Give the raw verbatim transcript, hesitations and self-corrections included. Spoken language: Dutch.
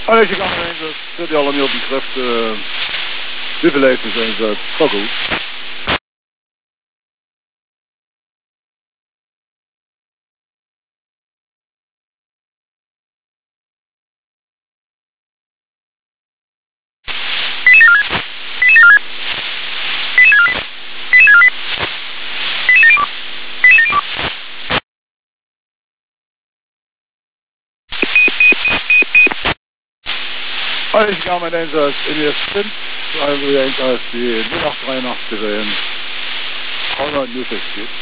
Oh, deze kan er eens, zet hij allemaal op die schrift. Uh, hoeveel heeft het eens? Dat is ook goed. Oh, deze kan met eens in de eerste punt. Zo hebben we eens als die middag drieënachtig en gewoon uit nu fixje.